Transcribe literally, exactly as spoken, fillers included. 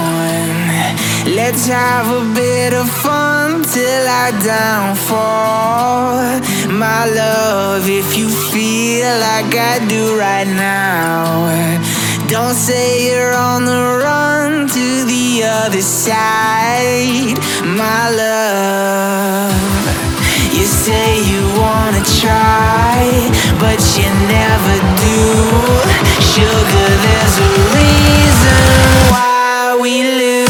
on. Let's have a bit of fun till I downfall. My love, if you feel like I do right now, don't say you're on the run to the other side. My love, you say you wanna try, but you never do. Sugar, there's a reason why we lose.